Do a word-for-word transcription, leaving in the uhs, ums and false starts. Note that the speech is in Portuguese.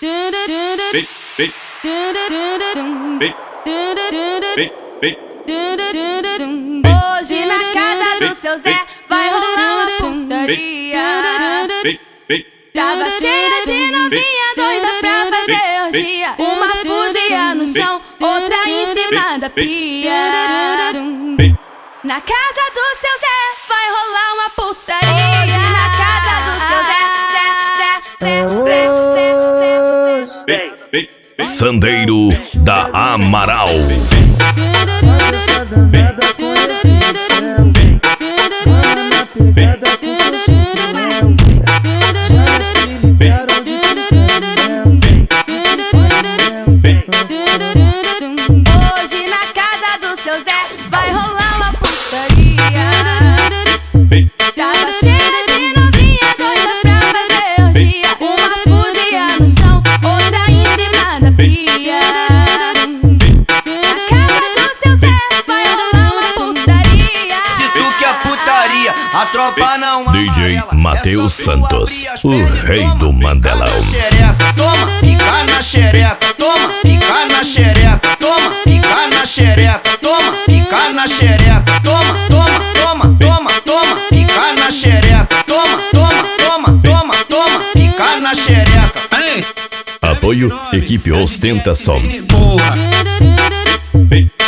Hoje na casa do seu Zé vai rolar uma putaria. Tava cheia de novinha doida pra fazer orgia. Uma fudia no chão, outra em cima da pia. Na casa do seu Zé vai rolar uma putaria. Hoje na casa do seu Zé, Zé, Zé, Zé, Zé, Zé. Sandeiro da Amaral. Essas danadas conheci o céu. Mano, na pegada com preço do mel. Já me ligaram de Hoje na casa do seu Zé vai rolar uma putaria. Tava cheia de novinha doida pra fazer orgia. Uma fudia no chão, outra em cima da pia. Na casa do seu Zé vai rolar uma putaria. Se tu quer putaria, a tropa não D J Matheus Santos, o rei do Mandelão. Toma, pica na xereca, toma, pica na xereca, toma, pica na xereca, toma, pica na xereca, toma, toma, toma, toma, toma, pica na xereca, toma, toma, toma, toma, toma, pica na xereca. Apoio Equipe Ostentação. Porra.